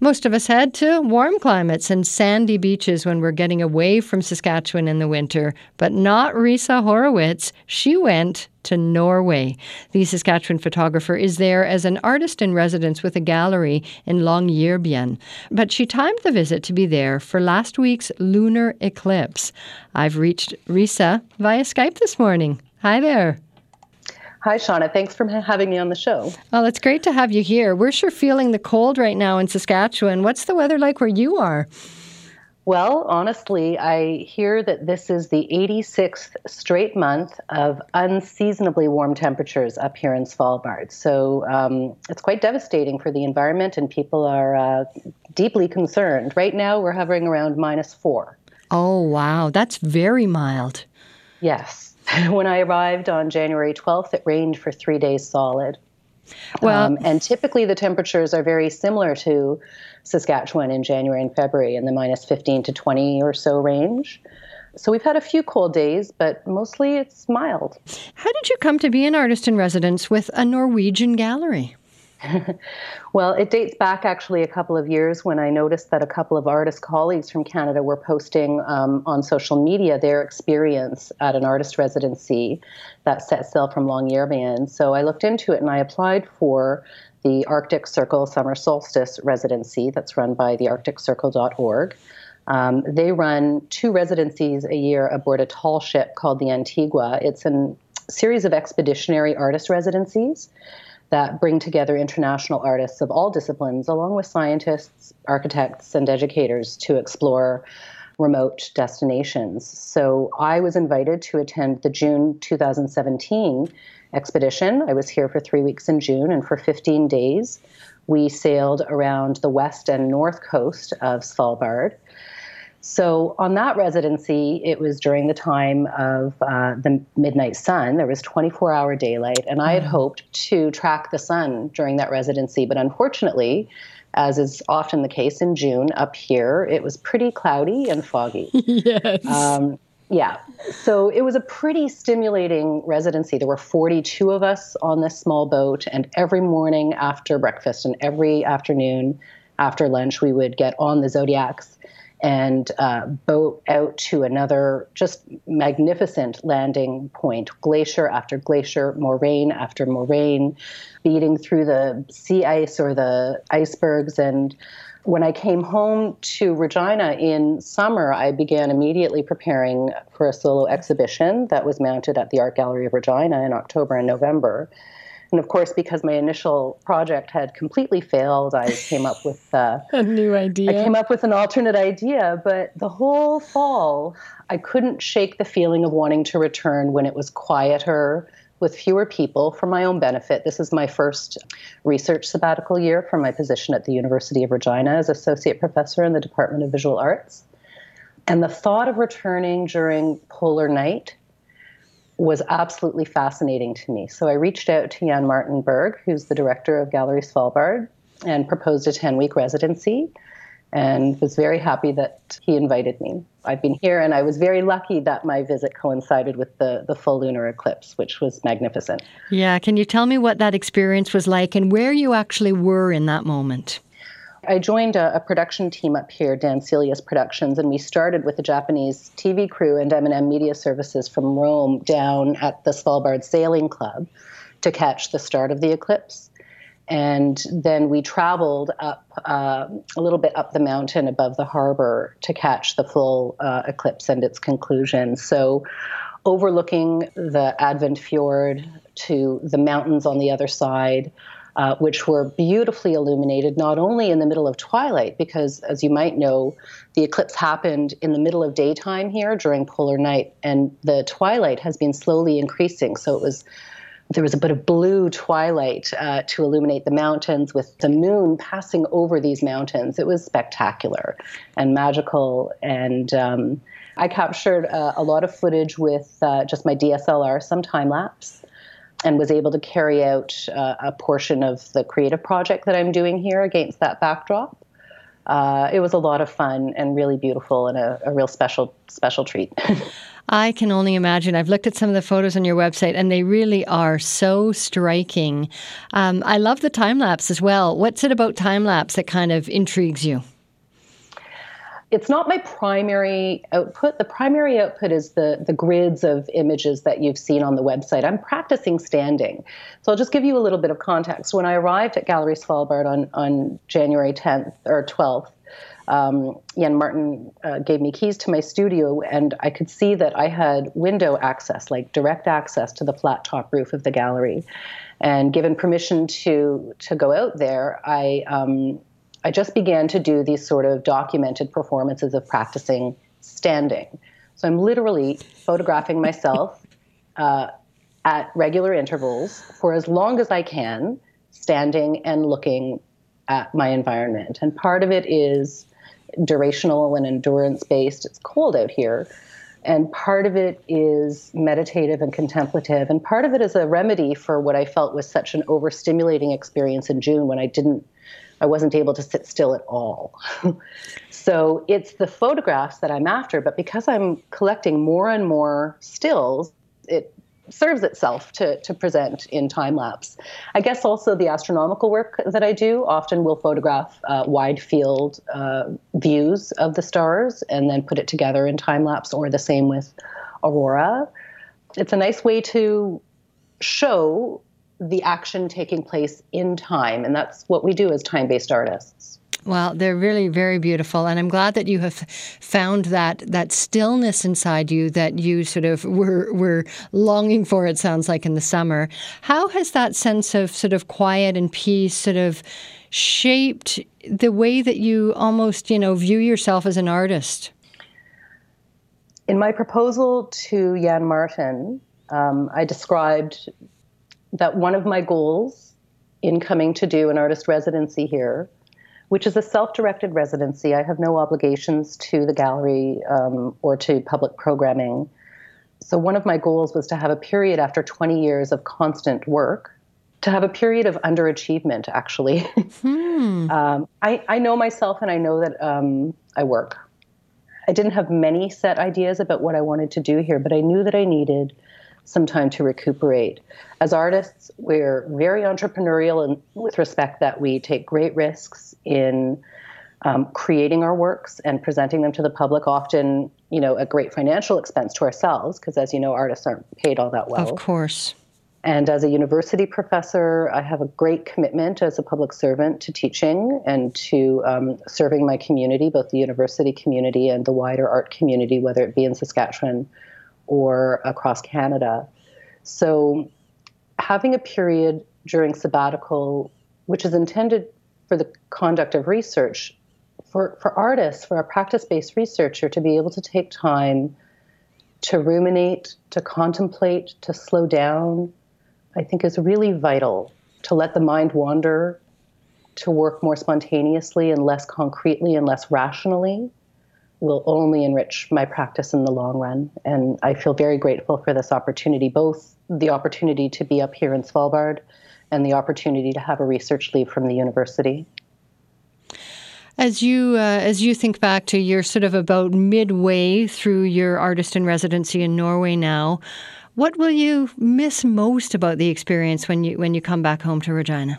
Most of us head to warm climates and sandy beaches when we're getting away from Saskatchewan in the winter, but not Risa Horowitz. She went to Norway. The Saskatchewan photographer is there as an artist in residence with a gallery in Longyearbyen. But she timed the visit to be there for last week's lunar eclipse. I've reached Risa via Skype this morning. Hi there. Hi, Shauna. Thanks for having me on the show. Well, it's great to have you here. We're sure feeling the cold right now in Saskatchewan. What's the weather like where you are? Well, honestly, I hear that this is the 86th straight month of unseasonably warm temperatures up here in Svalbard. So it's quite devastating for the environment, and people are deeply concerned. Right now, we're hovering around -4. Oh, wow. That's very mild. Yes. When I arrived on January 12th, it rained for 3 days solid. Well, and typically the temperatures are very similar to Saskatchewan in January and February in the -15 to 20 or so range. So we've had a few cold days, but mostly it's mild. How did you come to be an artist in residence with a Norwegian gallery? Well, it dates back actually a couple of years when I noticed that a couple of artist colleagues from Canada were posting on social media their experience at an artist residency that set sail from Longyearbyen. So I looked into it and I applied for the Arctic Circle Summer Solstice residency that's run by the arcticcircle.org. They run 2 residencies a year aboard a tall ship called the Antigua. It's a series of expeditionary artist residencies that bring together international artists of all disciplines, along with scientists, architects, and educators to explore remote destinations. So I was invited to attend the June 2017 expedition. I was here for 3 weeks in June, and for 15 days, we sailed around the west and north coast of Svalbard. So on that residency, it was during the time of the midnight sun. There was 24-hour daylight, and I had hoped to track the sun during that residency. But unfortunately, as is often the case in June up here, it was pretty cloudy and foggy. Yes. Yeah. So it was a pretty stimulating residency. There were 42 of us on this small boat, and every morning after breakfast and every afternoon after lunch, we would get on the Zodiacs and boat out to another just magnificent landing point, glacier after glacier, moraine after moraine, beating through the sea ice or the icebergs. And when I came home to Regina in summer, I began immediately preparing for a solo exhibition that was mounted at the Art Gallery of Regina in October and November. And of course, because my initial project had completely failed, I came up with a new idea. I came up with an alternate idea, but the whole fall, I couldn't shake the feeling of wanting to return when it was quieter, with fewer people, for my own benefit. This is my first research sabbatical year for my position at the University of Regina as Associate Professor in the Department of Visual Arts. And the thought of returning during polar night was absolutely fascinating to me. So I reached out to Jan Martenberg, who's the director of Gallery Svalbard, and proposed a 10-week residency, and was very happy that he invited me. I've been here, and I was very lucky that my visit coincided with the full lunar eclipse, which was magnificent. Yeah, can you tell me what that experience was like and where you actually were in that moment? I joined a production team up here, Dan Celius Productions, and we started with a Japanese TV crew and M&M Media Services from Rome down at the Svalbard Sailing Club to catch the start of the eclipse. And then we traveled up a little bit up the mountain above the harbor to catch the full eclipse and its conclusion. So overlooking the Advent Fjord to the mountains on the other side, which were beautifully illuminated, not only in the middle of twilight, because as you might know, the eclipse happened in the middle of daytime here during polar night, and the twilight has been slowly increasing. So there was a bit of blue twilight to illuminate the mountains with the moon passing over these mountains. It was spectacular and magical. And I captured a lot of footage with just my DSLR, some time lapse, and was able to carry out a portion of the creative project that I'm doing here against that backdrop. It was a lot of fun and really beautiful and a real special treat. I can only imagine. I've looked at some of the photos on your website, and they really are so striking. I love the time lapse as well. What's it about time lapse that kind of intrigues you? It's not my primary output. The primary output is the grids of images that you've seen on the website. I'm practicing standing. So I'll just give you a little bit of context. When I arrived at Gallery Svalbard on January 10th or 12th, Jan Martin gave me keys to my studio, and I could see that I had window access, like direct access to the flat top roof of the gallery. And given permission to go out there, I just began to do these sort of documented performances of practicing standing. So I'm literally photographing myself at regular intervals for as long as I can, standing and looking at my environment. And part of it is durational and endurance-based. It's cold out here. And part of it is meditative and contemplative. And part of it is a remedy for what I felt was such an overstimulating experience in June when I wasn't able to sit still at all. So it's the photographs that I'm after, but because I'm collecting more and more stills, it serves itself to present in time lapse. I guess also the astronomical work that I do often will photograph wide field views of the stars and then put it together in time lapse, or the same with aurora. It's a nice way to show the action taking place in time, and that's what we do as time-based artists. Well, they're really very beautiful, and I'm glad that you have found that stillness inside you that you sort of were longing for, it sounds like, in the summer. How has that sense of sort of quiet and peace sort of shaped the way that you almost, view yourself as an artist? In my proposal to Jan Martin, I described that one of my goals in coming to do an artist residency here, which is a self-directed residency. I have no obligations to the gallery or to public programming. So one of my goals was to have a period after 20 years of constant work, to have a period of underachievement, actually. I know myself, and I know that I work. I didn't have many set ideas about what I wanted to do here, but I knew that I needed some time to recuperate. As artists, we're very entrepreneurial and with respect that we take great risks in creating our works and presenting them to the public, often, at great financial expense to ourselves, because as you know, artists aren't paid all that well. Of course. And as a university professor, I have a great commitment as a public servant to teaching and to serving my community, both the university community and the wider art community, whether it be in Saskatchewan or across Canada. So having a period during sabbatical, which is intended for the conduct of research, for artists, for a practice-based researcher to be able to take time to ruminate, to contemplate, to slow down, I think is really vital. To let the mind wander, to work more spontaneously and less concretely and less rationally will only enrich my practice in the long run. And I feel very grateful for this opportunity, both the opportunity to be up here in Svalbard and the opportunity to have a research leave from the university. As you think back to you're sort of about midway through your artist in residency in Norway now, what will you miss most about the experience when you come back home to Regina?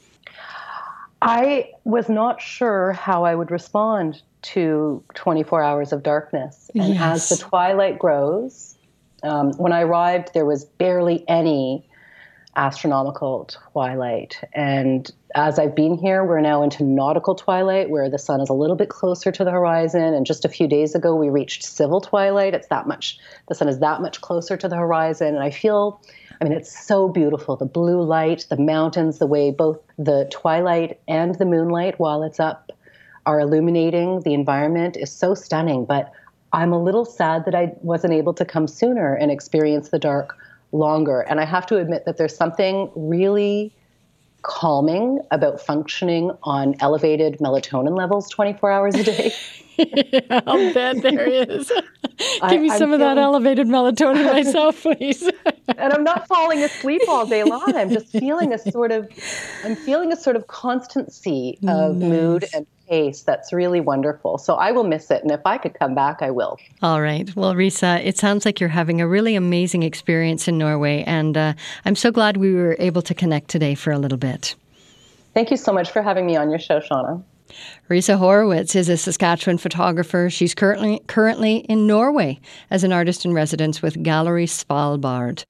I was not sure how I would respond to 24 hours of darkness. And as the twilight grows, when I arrived, there was barely any astronomical twilight. And as I've been here, we're now into nautical twilight, where the sun is a little bit closer to the horizon. And just a few days ago, we reached civil twilight. The sun is that much closer to the horizon. And it's so beautiful. The blue light, the mountains, the way both the twilight and the moonlight, while it's up, are illuminating the environment is so stunning. But I'm a little sad that I wasn't able to come sooner and experience the dark longer. And I have to admit that there's something really calming about functioning on elevated melatonin levels 24 hours a day. Yeah, I'll bet there is. Give me some of that elevated melatonin myself, please. And I'm not falling asleep all day long. I'm just feeling a sort of constancy of mood and pace that's really wonderful. So I will miss it. And if I could come back, I will. All right. Well, Risa, it sounds like you're having a really amazing experience in Norway. And I'm so glad we were able to connect today for a little bit. Thank you so much for having me on your show, Shauna. Risa Horowitz is a Saskatchewan photographer. She's currently in Norway as an artist in residence with Gallery Svalbard.